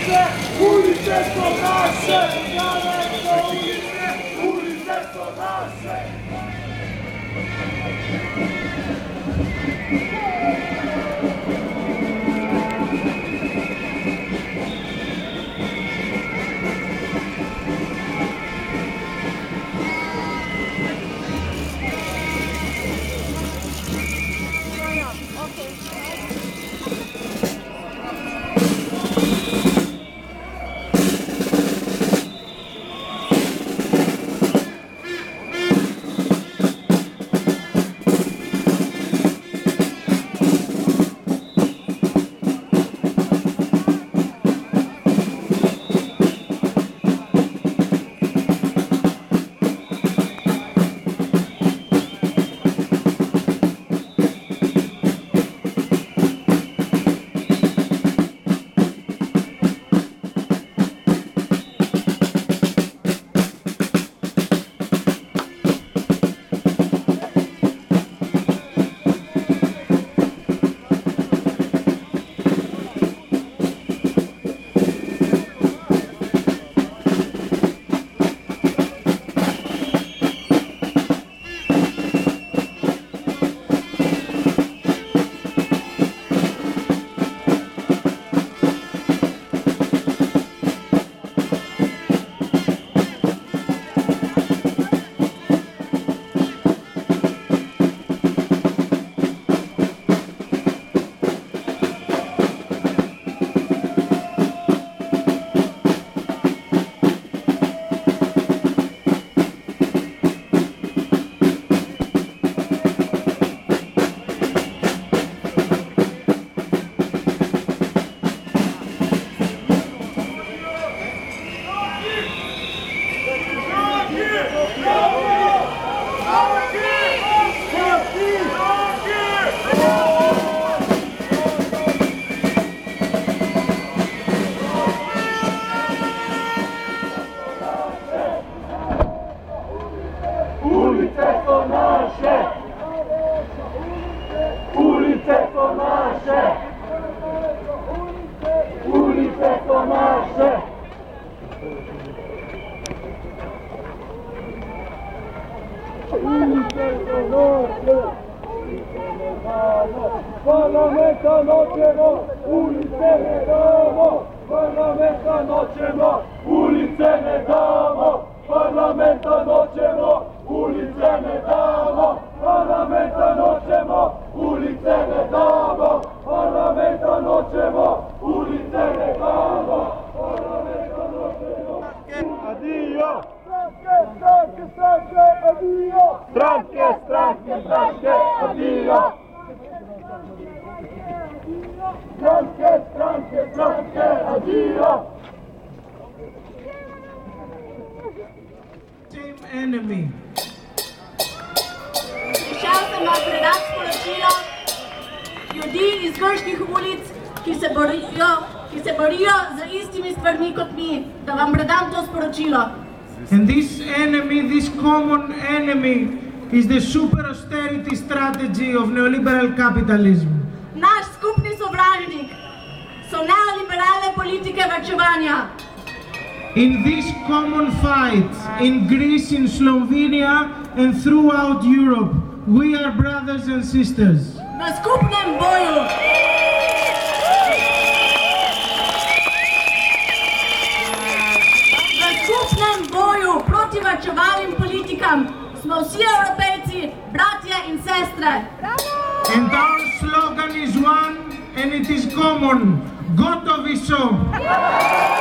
naše, ulice so naše, ulice so naše. Parlamenta noćemo, ulice ne damo, parlamenta noćemo, ulice ne damo, parlamenta noćemo, ulice ne damo, parlamenta noćemo, ulice ne damo, parlamenta noćemo, ulice ne damo, parlamenta noćemo. Addio! Stranke, addio! Stranke, addio! Stranke, addio! Same enemy. Prišel sem vam predati sporočilo ljudi iz grških ulic, ki se borijo za istimi stvarmi kot mi, da vam predam to sporočilo. And this enemy, this common enemy, is the super austerity strategy of neoliberal capitalism. Naš skupni sovražnik so neoliberalne politike varčevanja. In this common fight in Greece, in Slovenia and throughout Europe, we are brothers and sisters. V skupnem boju proti varčevalnim politikam smo vsi Evropejci, bratje in sestre. And our slogan is one and it is common. Gotovi so!